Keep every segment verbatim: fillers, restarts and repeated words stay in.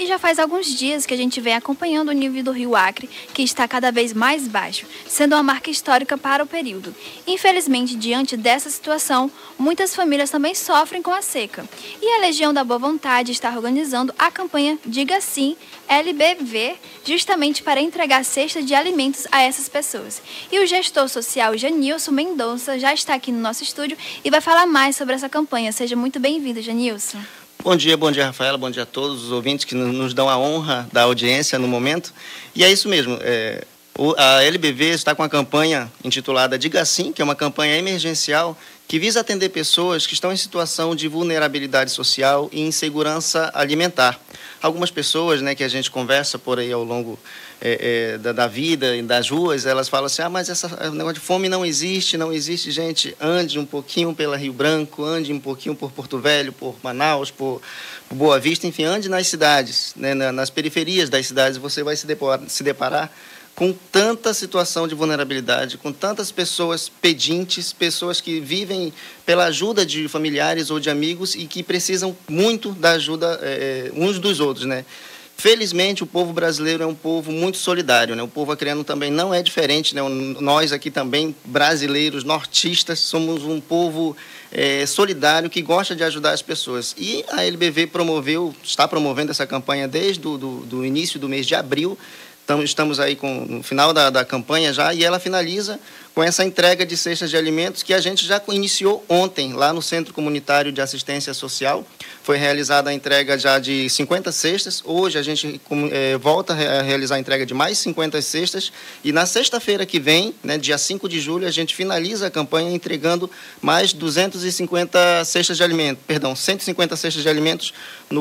E já faz alguns dias que a gente vem acompanhando o nível do rio Acre, que está cada vez mais baixo, sendo uma marca histórica para o período. Infelizmente, diante dessa situação, muitas famílias também sofrem com a seca. E a Legião da Boa Vontade está organizando a campanha Diga Sim L B V, justamente para entregar cestas de alimentos a essas pessoas. E o gestor social Janilson Mendonça já está aqui no nosso estúdio e vai falar mais sobre essa campanha. Seja muito bem-vindo, Janilson. Bom dia, bom dia, Rafaela, bom dia a todos os ouvintes que nos dão a honra da audiência no momento. E é isso mesmo, é, a L B V está com a campanha intitulada Diga Sim, que é uma campanha emergencial que visa atender pessoas que estão em situação de vulnerabilidade social e insegurança alimentar. Algumas pessoas, né, que a gente conversa por aí ao longo é, é, da, da vida e das ruas, elas falam assim, ah, mas essa, o negócio de fome não existe, não existe, gente, ande um pouquinho pela Rio Branco, ande um pouquinho por Porto Velho, por Manaus, por, por Boa Vista, enfim, ande nas cidades, né, nas periferias das cidades, você vai se deparar, se deparar com tanta situação de vulnerabilidade, com tantas pessoas pedintes, pessoas que vivem pela ajuda de familiares ou de amigos e que precisam muito da ajuda é, uns dos outros, né? Felizmente, o povo brasileiro é um povo muito solidário, né? O povo acreano também não é diferente, né? Nós aqui também, brasileiros, nortistas, somos um povo é, solidário que gosta de ajudar as pessoas. E a L B V promoveu, está promovendo essa campanha desde o do, do início do mês de abril. Então, estamos aí com, no final da, da campanha já, e ela finaliza com essa entrega de cestas de alimentos que a gente já iniciou ontem, lá no Centro Comunitário de Assistência Social. Foi realizada a entrega já de cinquenta cestas. Hoje a gente é, volta a realizar a entrega de mais cinquenta cestas. E na sexta-feira que vem, né, dia cinco de julho, a gente finaliza a campanha entregando mais duzentas e cinquenta cestas de alimentos, perdão, cento e cinquenta cestas de alimentos no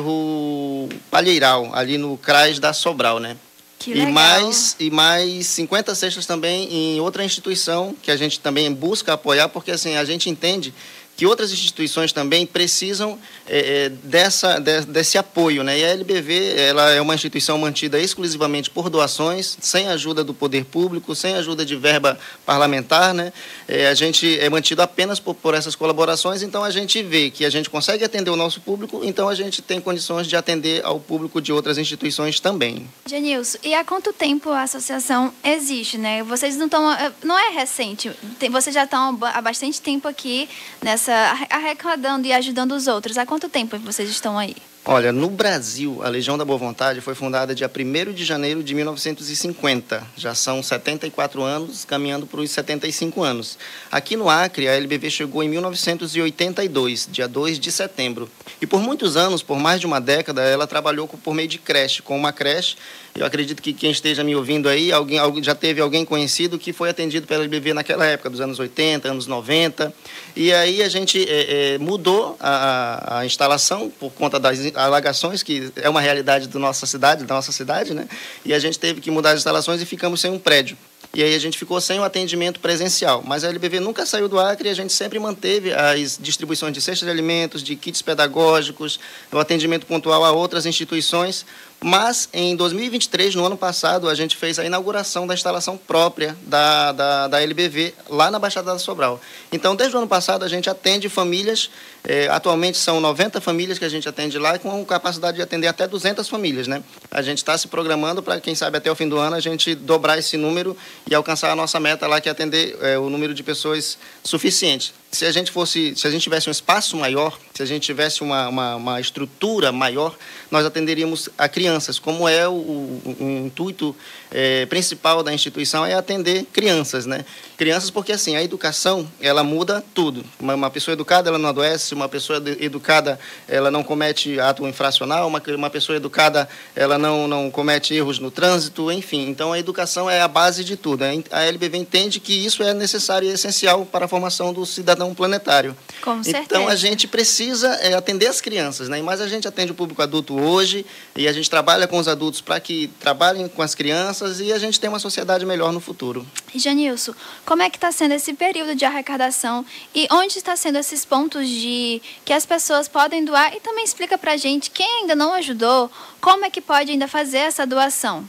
bairro Palheiral, ali no C R A S da Sobral, né? Que e legal. mais e mais cinquenta cestas também em outra instituição que a gente também busca apoiar, porque assim a gente entende que outras instituições também precisam é, dessa, de, desse apoio, né? E a L B V, ela é uma instituição mantida exclusivamente por doações, sem ajuda do poder público, sem ajuda de verba parlamentar, né? É, a gente é mantido apenas por, por essas colaborações, então a gente vê que a gente consegue atender o nosso público, então a gente tem condições de atender ao público de outras instituições também. Janilson, e há quanto tempo a associação existe, né? Vocês não estão, não é recente, tem, vocês já estão há bastante tempo aqui nessa arrecadando e ajudando os outros. Há quanto tempo vocês estão aí? Olha, no Brasil, a Legião da Boa Vontade foi fundada dia primeiro de janeiro de mil novecentos e cinquenta. Já são setenta e quatro anos, caminhando para os setenta e cinco anos. Aqui no Acre, a L B V chegou em mil novecentos e oitenta e dois, dia dois de setembro. E por muitos anos, por mais de uma década, ela trabalhou por meio de creche, com uma creche. Eu acredito que quem esteja me ouvindo aí, alguém, já teve alguém conhecido que foi atendido pela L B V naquela época, dos anos oitenta, anos noventa. E aí a gente é, é, mudou a, a instalação por conta das alagações, que é uma realidade da nossa cidade, da nossa cidade, né? E a gente teve que mudar as instalações e ficamos sem um prédio. E aí a gente ficou sem o atendimento presencial. Mas a L B V nunca saiu do Acre e a gente sempre manteve as distribuições de cestas de alimentos, de kits pedagógicos, o atendimento pontual a outras instituições. Mas, em dois mil e vinte e três, no ano passado, a gente fez a inauguração da instalação própria da, da, da L B V, lá na Baixada da Sobral. Então, desde o ano passado, a gente atende famílias, eh, atualmente são noventa famílias que a gente atende lá, com capacidade de atender até duzentas famílias, né? A gente está se programando para, quem sabe, até o fim do ano, a gente dobrar esse número e alcançar a nossa meta lá, que é atender eh, o número de pessoas suficiente. Se a gente fosse, se a gente tivesse um espaço maior, se a gente tivesse uma, uma, uma estrutura maior, nós atenderíamos a crianças, como é o, o, o intuito é, principal da instituição, é atender crianças, né? Crianças porque, assim, a educação, ela muda tudo. Uma, uma pessoa educada, ela não adoece, uma pessoa educada, ela não comete ato infracional, uma, uma pessoa educada, ela não, não comete erros no trânsito, enfim. Então, a educação é a base de tudo. A L B V entende que isso é necessário e essencial para a formação do cidadão planetário. Com certeza. Então, a gente precisa é, atender as crianças, né? Mas a gente atende o público adulto hoje e a gente trabalha com os adultos para que trabalhem com as crianças e a gente tem uma sociedade melhor no futuro. Janilson, como é que está sendo esse período de arrecadação e onde está sendo esses pontos de que as pessoas podem doar? E também explica para a gente, quem ainda não ajudou, como é que pode ainda fazer essa doação?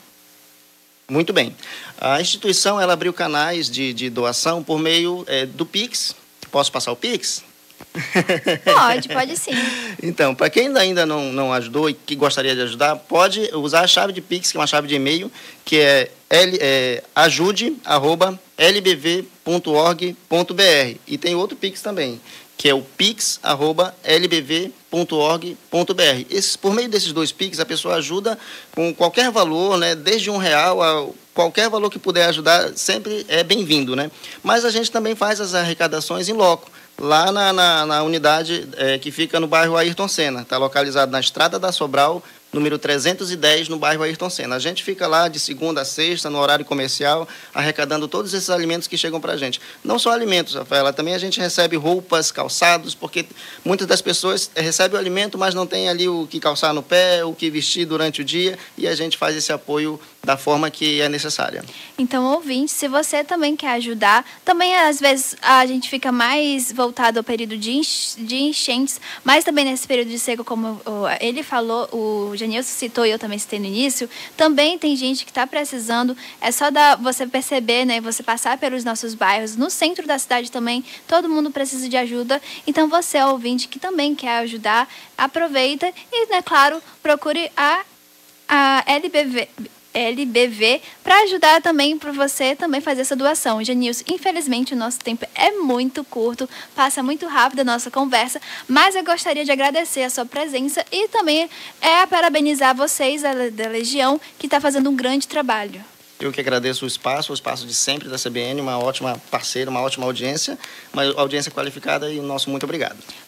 Muito bem. A instituição ela abriu canais de, de doação por meio é, do Pix. Posso passar o Pix? Pode, pode sim. Então, para quem ainda não, não ajudou e que gostaria de ajudar, pode usar a chave de Pix, que é uma chave de e-mail, que é, L, é ajude arroba l b v ponto org ponto b r. E tem outro Pix também, que é o pix arroba l b v ponto org ponto b r. Esses, por meio desses dois Pix, a pessoa ajuda com qualquer valor, né, desde um real a qualquer valor que puder ajudar, sempre é bem-vindo, né? Mas a gente também faz as arrecadações em loco, lá na, na, na unidade é, que fica no bairro Ayrton Senna. Está localizado na Estrada da Sobral, número trezentos e dez, no bairro Ayrton Senna. A gente fica lá de segunda a sexta, no horário comercial, arrecadando todos esses alimentos que chegam para a gente. Não só alimentos, Rafaela, também a gente recebe roupas, calçados, porque muitas das pessoas recebem o alimento, mas não tem ali o que calçar no pé, o que vestir durante o dia, e a gente faz esse apoio da forma que é necessária. Então, ouvinte, se você também quer ajudar, também às vezes a gente fica mais voltado ao período de, ench de enchentes, mas também nesse período de seca, como ele falou, o Janilson citou e eu também citei no início, também tem gente que está precisando, é só dar, você perceber, né, você passar pelos nossos bairros, no centro da cidade também, todo mundo precisa de ajuda, então você, ouvinte, que também quer ajudar, aproveita e, né, claro, procure a, a L B V... L B V, para ajudar também, para você também fazer essa doação. Janilson, infelizmente o nosso tempo é muito curto, passa muito rápido a nossa conversa, mas eu gostaria de agradecer a sua presença e também é parabenizar vocês da Legião, que está fazendo um grande trabalho. Eu que agradeço o espaço, o espaço de sempre da C B N, uma ótima parceira, uma ótima audiência, uma audiência qualificada e o nosso muito obrigado.